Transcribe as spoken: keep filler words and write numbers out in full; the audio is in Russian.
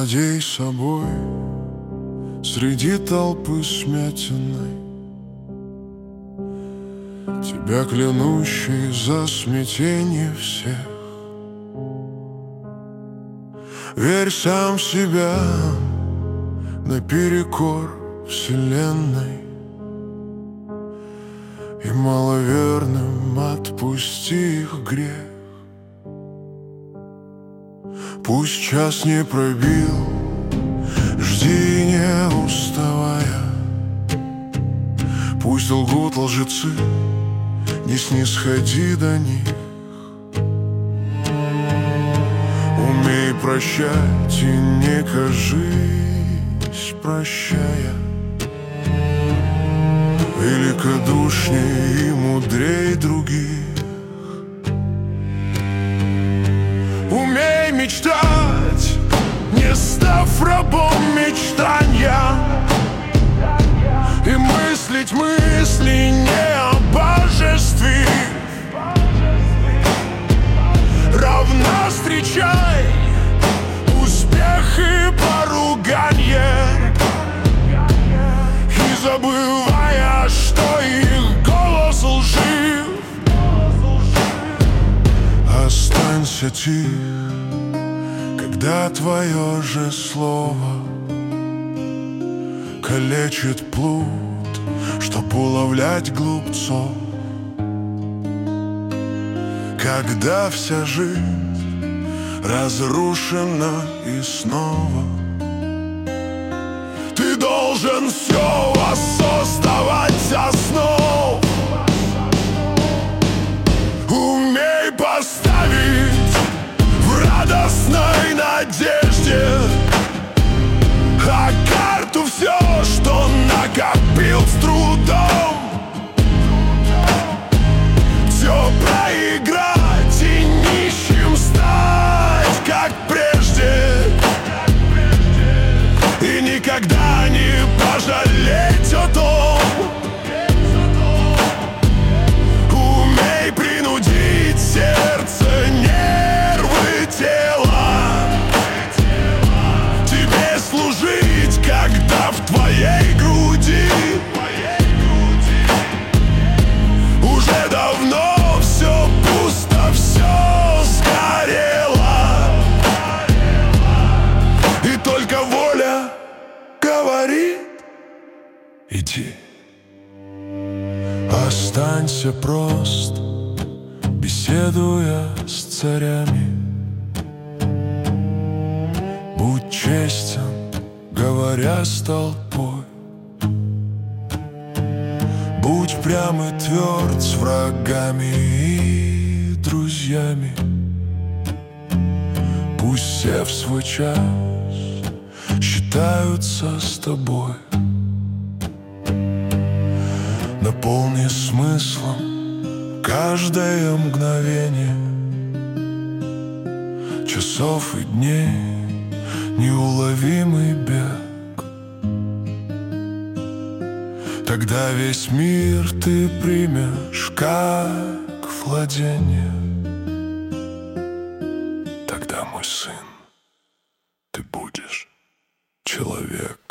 владей собой среди толпы смятенной, тебя клянущий за смятение всех. Верь сам в себя наперекор вселенной, и маловерным отпусти их грех. Пусть час не пробил, жди не уставая. Пусть лгут лжецы, не снисходи до них. Умей прощать и не кажись, прощая, великодушней и мудрей других. Умей мечтать, не став рабом мечтания, и мыслить мысли не о божестве. Равно встречай успех и поруганье, и забывая, что их голос лжив. Останься тих, когда твое же слово калечит плут, чтоб уловлять глупцов. Когда вся жизнь разрушена и снова, ты должен все воссоздавать со снов. Умей поставить в радостной надежде, а карту все, что накопил с трудом, все проиграть и нищим стать, как прежде, и никогда не пожалеть о том. Умей принудить сердце, нервы, тело тебе служить, когда в твоей груди уже давно все пусто, все сгорело, и только воля говорит: иди. Останься прост, беседуя с царями. Будь честен, говоря с толпой. Будь прям и тверд с врагами и друзьями. Пусть все в свой час считаются с тобой. Наполни смыслом каждое мгновение часов и дней, неуловимый бег. Тогда весь мир ты примешь как владение. Тогда, мой сын, ты будешь человек.